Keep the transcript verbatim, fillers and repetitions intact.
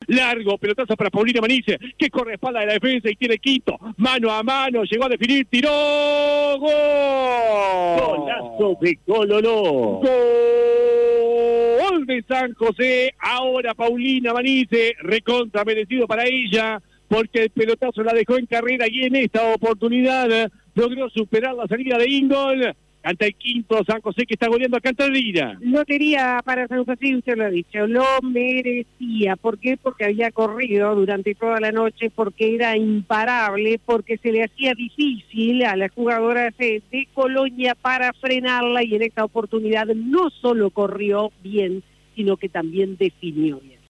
largo, pelotazo para Paulina Manice, que corre a espalda de la defensa y tiene quinto, mano a mano, llegó a definir, tiró, ¡gol! Golazo de Cololó. Gol de San José, ahora Paulina Manice, recontra merecido para ella, porque el pelotazo la dejó en carrera y en esta oportunidad logró superar la salida de Ingol. Canta el quinto San José, que está goleando a Cantadrina. Lotería para San José, usted lo ha dicho, lo merecía. ¿Por qué? Porque había corrido durante toda la noche, porque era imparable, porque se le hacía difícil a las jugadoras de, de Colonia para frenarla, y en esta oportunidad no solo corrió bien, sino que también definió bien.